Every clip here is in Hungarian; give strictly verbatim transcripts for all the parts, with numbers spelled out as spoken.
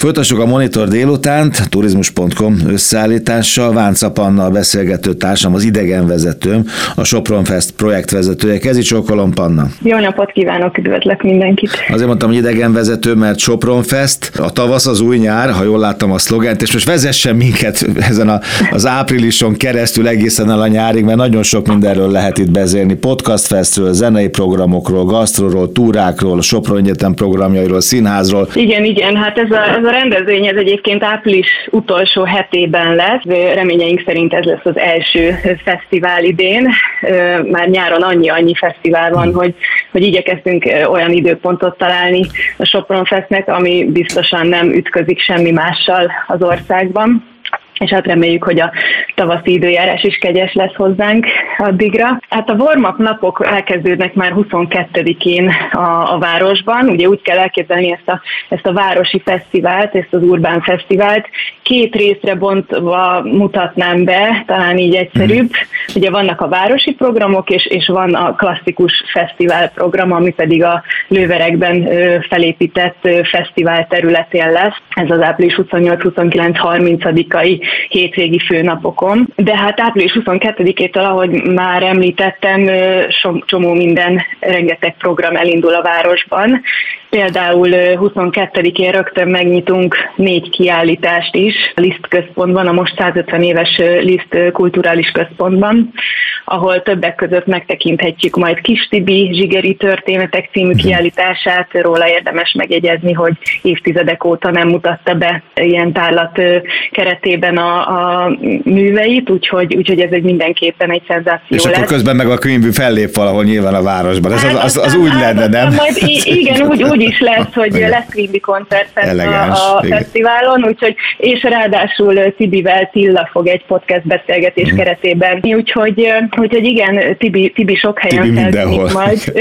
Folytassuk a Monitor délutánt, turizmus pont com összeállítással. Vánca Panna a beszélgető társam, az idegenvezetőm, a Sopron Fest projektvezetője. Kezi csókolom, Panna. Jó napot kívánok, üdvözlök mindenkit. Azért mondtam, hogy idegenvezető, mert Sopron Fest, a tavasz az új nyár, ha jól láttam a szlogent, és most vezessen minket ezen a, az áprilison keresztül egészen el a nyárig, mert nagyon sok mindenről lehet itt beszélni. Podcast Festről, zenei programokról, gasztróról, túrákról, a Sopron Egyetem programjairól, színházról. Igen, igen, hát ez a, ez a rendezvény ez egyébként április utolsó hetében lesz. Reményeink szerint ez lesz az első fesztivál idén. Már nyáron annyi-annyi fesztivál van, hogy, hogy igyekeztünk olyan időpontot találni a Sopron Festnek, ami biztosan nem ütközik semmi mással az országban. És hát reméljük, hogy a tavaszi időjárás is kegyes lesz hozzánk addigra. Hát a warm-up napok elkezdődnek már huszonkettedikén a, a városban. Ugye úgy kell elképzelni ezt a, ezt a városi fesztivált, ezt az Urbán Fesztivált. Két részre bontva mutatnám be, talán így egyszerűbb. Mm. Ugye vannak a városi programok, és, és van a klasszikus fesztivál program, ami pedig a Lőverekben felépített fesztivál területén lesz. Ez az április huszonnyolc huszonkilenc harmincadikai hétvégi főnapokon. De hát április huszonkettedikétől, ahogy már említettem, csomó minden, rengeteg program elindul a városban. Például huszonkettedikén rögtön megnyitunk négy kiállítást is a Liszt központban, a most százötven éves Liszt kulturális központban, ahol többek között megtekinthetjük majd Kis Tibi Zsigeri történetek című kiállítását. Róla érdemes megjegyezni, hogy évtizedek óta nem mutatta be ilyen tárlat keretében a, a műveit, úgyhogy, úgyhogy ez egy mindenképpen egy szenzáció És lesz. akkor közben meg a könyvű fellép valahol nyilván a városban. Ez hát az, az, az úgy lenne, nem? Majd igen, úgy, úgy is lesz, hogy igen. Lesz Quimby koncert Elegáns, a, a igen. fesztiválon, úgyhogy, és ráadásul Tibivel Tilla fog egy podcast beszélgetés mm. keretében. Úgyhogy, úgyhogy igen, Tibi, Tibi sok helyen feltűnik majd.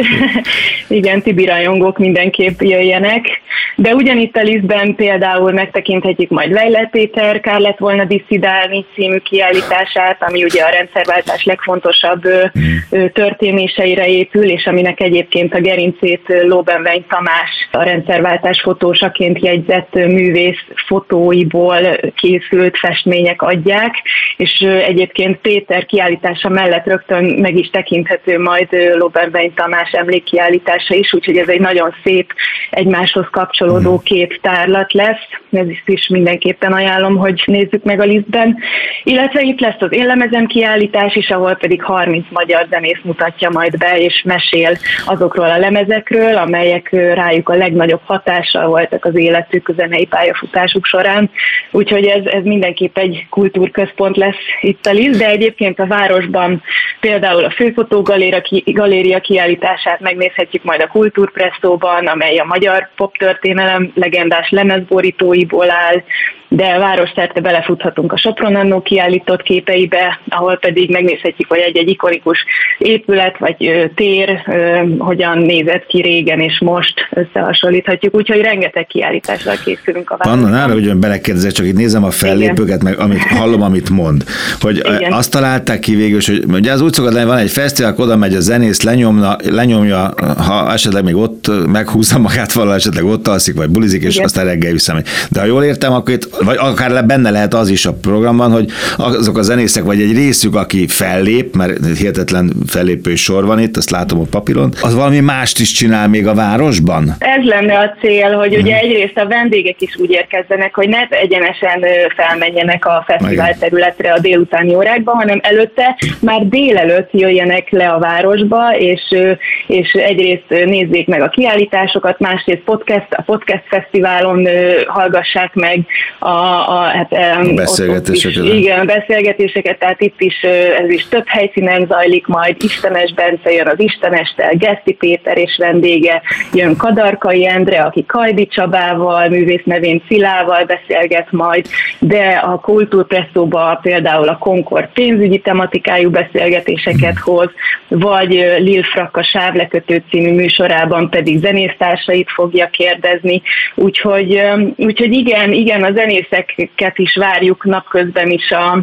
Igen, Tibi rajongók mindenképp jöjjenek. De ugyanitt a Lisztben például megtekinthetjük majd Weiler Péter Kár lett volna disszidálni című kiállítását, ami ugye a rendszerváltás legfontosabb mm. történéseire épül, és aminek egyébként a gerincét Lóbenvein Tamás, a rendszerváltás fotósaként jegyzett művész fotóiból készült festmények adják, és egyébként Péter kiállítása mellett rögtön meg is tekinthető majd Lóbenvein Tamás emlékkiállítása is, úgyhogy ez egy nagyon szép egymáshoz kapcsolódó két tárlat lesz. Ez is mindenképpen ajánlom, hogy nézzük meg a Lisztben. Illetve itt lesz az Én lemezem kiállítás is, ahol pedig harminc magyar zenész mutatja majd be, és mesél azokról a lemezekről, amelyek rájuk a legnagyobb hatással voltak az életük, a zenei pályafutásuk során. Úgyhogy ez, ez mindenképp egy kultúrközpont lesz itt a Liszt, de egyébként a városban például a Főfotógaléria kiállítását megnézhetjük majd a Kultúrpresszóban, amely a magyar poptörténelem legendás lemezborítóiból áll, de városszerte belefuthatunk a Sopron Annó kiállított képeibe, ahol pedig megnézhetjük, hogy egy-egy ikonikus épület vagy tér hogyan nézett ki régen és most összehasonlíthatjuk, úgyhogy rengeteg kiállítással készülünk a városban. Anna, nála, hogy belekérdezek, csak itt nézem a fellépőket, meg amit hallom, amit mond, hogy igen. Azt találták ki végül, hogy ugye az úgy szokott lenni, van egy fesztivál, oda megy a zenész, lenyomna, lenyomja, ha esetleg még ott meghúzza magát valahol, esetleg ott alszik, vagy bulizik, és igen. Aztán reggel visszamegy. De ha jól értem, akkor itt, vagy akár benne lehet az is a programban, hogy azok a zenészek, vagy egy részük, aki fellép, mert hihetetlen fellépő sor van itt, azt látom a papíron, az valami mást is csinál még a városban? Ez lenne a cél, hogy ugye egyrészt a vendégek is úgy érkezzenek, hogy ne egyenesen felmenjenek a fesztivál területre a délutáni órákban, hanem előtte már délelőtt jöjjenek le a városba, és, és egyrészt nézzék meg a kiállításosokat, másrészt podcast, a podcast fesztiválon hallgassák meg a, a, hát, a beszélgetéseket. Is, igen, a beszélgetéseket, tehát itt is ez is több helyszínen zajlik majd, Istenes Bence jön az Istenestel, Geszti Péter és vendége, jön Kadarkai Endre, aki Kajdi Csabával, művész nevén Szilával beszélget majd, de a Kultúrpresszóba például a Concord pénzügyi tematikájú beszélgetéseket hoz, vagy Lil Frakka Sávlekötő című műsorában pedig zenésztársait fogja kérdezni, úgyhogy, úgyhogy igen, igen, a zenészeket is várjuk napközben is a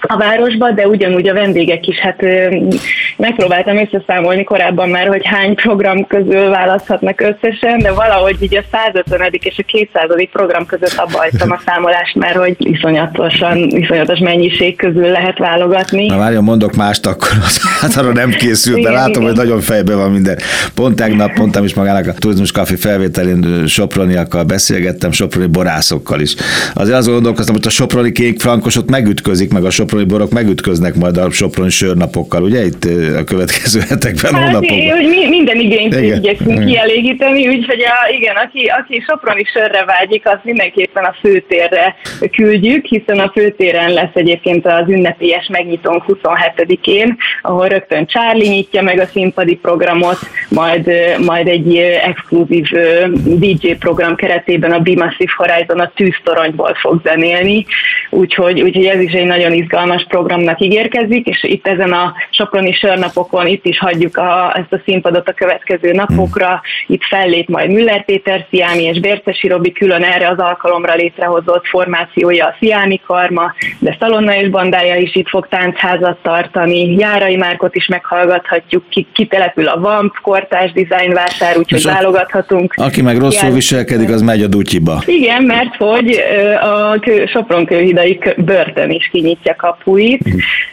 a városba, de ugyanúgy a vendégek is. Hát megpróbáltam összeszámolni korábban már, hogy hány program közül választhatnak összesen, de valahogy így a százötvenedik és a kétszázadik program között abba hagytam a számolást, mert hogy iszonyatosan, iszonyatos mennyiség közül lehet válogatni. Na várjon, mondok mást, akkor hát arra nem készült, de látom, igen, hogy nagyon fejben van minden. Pont tegnap mondtam is magának a Turizmus Café felvételén soproniakkal beszélgettem, soproni borászokkal is. Azért azt gondolkoztam, hogy a soproni kékfrankos ott megütközik, meg a soproni borok megütköznek majd a soproni sörnapokkal, ugye itt a következő hetekben, hát, hónapokban. Hogy mi, minden igényt igyekszünk kielégíteni, úgyhogy a, igen, aki, aki soproni sörre vágyik, azt mindenképpen a főtérre küldjük, hiszen a főtéren lesz egyébként az ünnepélyes megnyitónk huszonhetedikén, ahol rögtön Charlie nyitja meg a színpadi programot, majd, majd egy exkluzív dé dzsé program keretében a Be Massive Horizon a tűztoronyból fog zenélni, úgyhogy, úgyhogy ez is egy nagyon izgalmas programnak ígérkezik, és itt ezen a soproni sörnapokon itt is hagyjuk a, ezt a színpadot a következő napokra, itt fellép majd Müller Péter Sziámi és Bércesi Robi külön erre az alkalomra létrehozott formációja a Sziámi Karma, de Szalonna és bandája is itt fog táncházat tartani, Járai Márkot is meghallgathatjuk, ki, kitelepül a Vamp kortárs dizájnvásár, úgyhogy válogathatunk. Aki meg rosszul Jel... viselkedik, az megy a dutyiba. Igen, mert hogy a Sopron-Kőhidai börtön is kinyitja kapuit,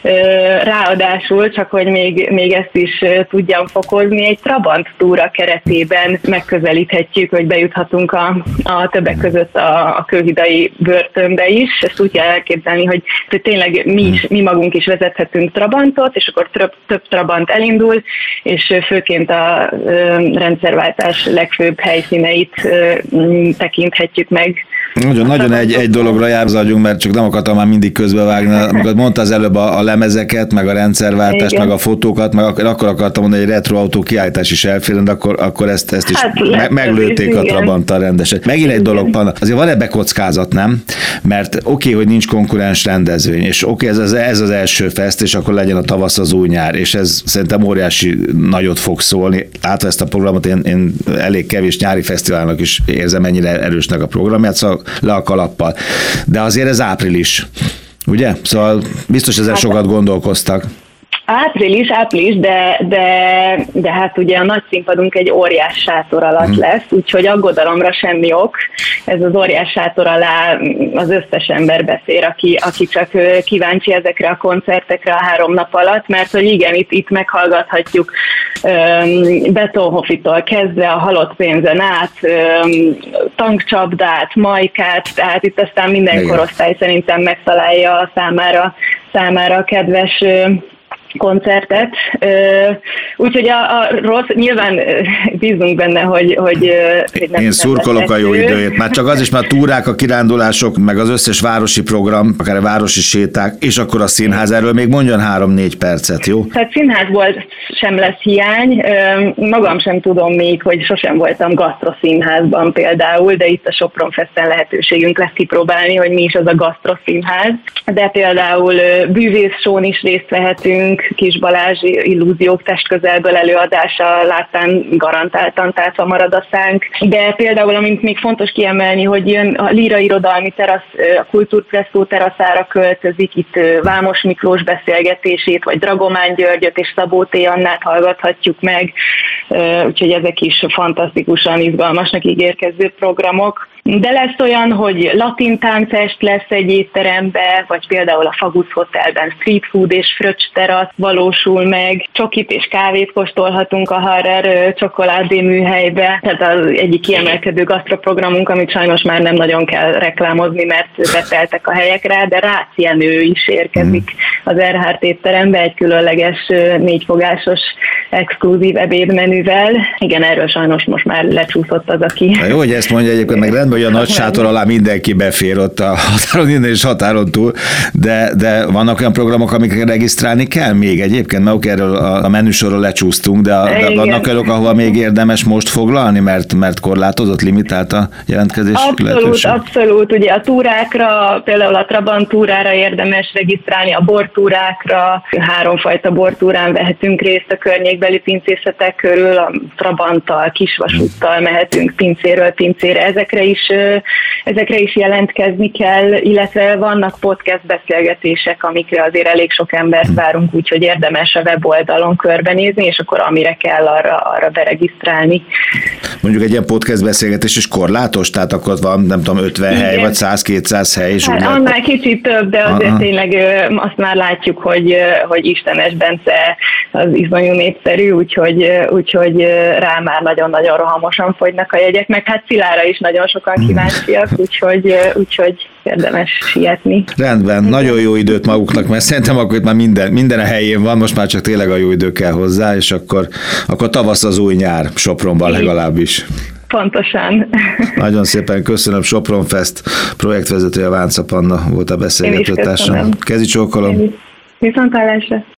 ráadásul, csak hogy még, még ezt is tudjam fokozni, egy Trabant túra keretében megközelíthetjük, hogy bejuthatunk a, a többek között a, a Kőhidai börtönbe is. Ezt úgy kell elképzelni, hogy, hogy tényleg mi, is, mi magunk is vezethetünk Trabantot, és akkor több, több Trabant elindul, és főként a rendszerváltás legfőbb helyszíneit tekinthetjük meg. Nagyon, nagyon egy, egy dologra járzagyunk, mert csak nem akartam már mindig közbevágni. Amikor mondta az előbb a, a lemezeket, meg a rendszerváltást, igen, meg a fotókat, meg akkor, akkor akartam mondani, hogy egy retroautó kiállítás is elfér, de akkor, akkor ezt, ezt is hát, me, meglőtték is, a Trabanttal rendesen. Megint egy igen. dolog, Panna, azért van ebbe kockázat, nem? Mert oké, okay, hogy nincs konkurens rendezvény, és oké, okay, ez, az, ez az első fest, és akkor legyen a tavasz, az új nyár, és ez szerintem óriási nagyot fog szólni. Látva ezt a programot, én, én elég kevés nyári fesztiválnak is érzem ennyire erősnek a programját, szóval le a kalappal. De azért ez április, ugye? Szóval biztos ezen hát, sokat gondolkoztak. Április, április, de, de, de hát ugye a nagy színpadunk egy óriás sátor alatt hmm. lesz, úgyhogy aggodalomra semmi ok. Ez az óriás sátor alá az összes ember beszél, aki, aki csak kíváncsi ezekre a koncertekre a három nap alatt, mert hogy igen, itt, itt meghallgathatjuk um, Beethoven-tól kezdve a Halott pénzen át, um, tankcsapdát, majkát, tehát itt aztán minden igen. korosztály szerintem megtalálja a számára, számára a kedves koncertet. Úgyhogy a, a rossz, nyilván bízunk benne, hogy, hogy, hogy nem. Én szurkolok a jó időért. Már csak az is, már túrák, a kirándulások, meg az összes városi program, akár a városi séták, és akkor a színház. Erről még mondjon három-négy percet, jó? Tehát színházból sem lesz hiány. Magam sem tudom még, hogy sosem voltam gasztroszínházban például, de itt a Sopron Festen lehetőségünk lesz kipróbálni, hogy mi is az a gasztroszínház. De például bűvészsón is részt vehetünk, Kis Balázs Illúziók testközelből előadása láttán garantáltan tátva marad a szánk. De például, amit még fontos kiemelni, hogy jön a Líra irodalmi terasz, a Kultúrpresszó teraszára költözik, itt Vámos Miklós beszélgetését, vagy Dragomán Györgyöt és Szabó T. Annát hallgathatjuk meg, úgyhogy ezek is fantasztikusan izgalmasnak ígérkező programok. De lesz olyan, hogy latin táncest lesz egy étterembe, vagy például a Fagusz Hotelben street food és fröccs terasz valósul meg. Csokit és kávét kóstolhatunk a Harrer csokoládé műhelybe. Tehát az egyik kiemelkedő gasztroprogramunk, amit sajnos már nem nagyon kell reklámozni, mert beteltek a helyekre, de Rácz Jenő is érkezik az Erhardt étterembe egy különleges négyfogásos exkluzív ebédmenüvel. Igen, erről sajnos most már lecsúszott az, aki... Na jó, hogy ezt mondja egyébként, meg rendben, hogy a nagy sátor alá mindenki befér ott a határon innen és határon túl, de, de vannak olyan programok, amikre regisztrálni kell még egyébként? Mert erről a menüsorról lecsúsztunk, de, a, de vannak olyanok, ahova még érdemes most foglalni, mert, mert korlátozott, limitált a jelentkezés abszolút, lehetőség? Abszolút, ugye a túrákra, például a Trabant túrára érdemes regisztrálni, a bortúrákra, háromfajta bortúrán vehetünk részt a környékbeli pincészetek körül, a Trabanttal, kisvasúttal mehetünk pincéről pincére, ezekre is, ezekre is jelentkezni kell, illetve vannak podcast beszélgetések, amikre azért elég sok embert várunk, úgyhogy érdemes a weboldalon körbenézni, és akkor amire kell, arra, arra beregisztrálni. Mondjuk egy ilyen podcast beszélgetés is korlátos, tehát akkor van, nem tudom, ötven igen. hely, vagy száz-kétszáz hely. És hát, annál lehet... kicsit több, de azért Aha. tényleg azt már látjuk, hogy, hogy Istenes Bence az iszonyú népszerű, úgyhogy, úgyhogy rá már nagyon-nagyon rohamosan fogynak a jegyek, meg hát Szilára is nagyon sokan kíváncsiak, úgyhogy, úgyhogy érdemes sietni. Rendben, nagyon jó időt maguknak, mert szerintem akkor itt már minden, minden a helyén van, most már csak tényleg a jó idő kell hozzá, és akkor, akkor tavasz az új nyár Sopronban legalábbis. Pontosan. Nagyon szépen köszönöm, Sopronfest projektvezetője Vánca Panna volt a beszélgető társam. Kezi csókolom. Viszontlátásra.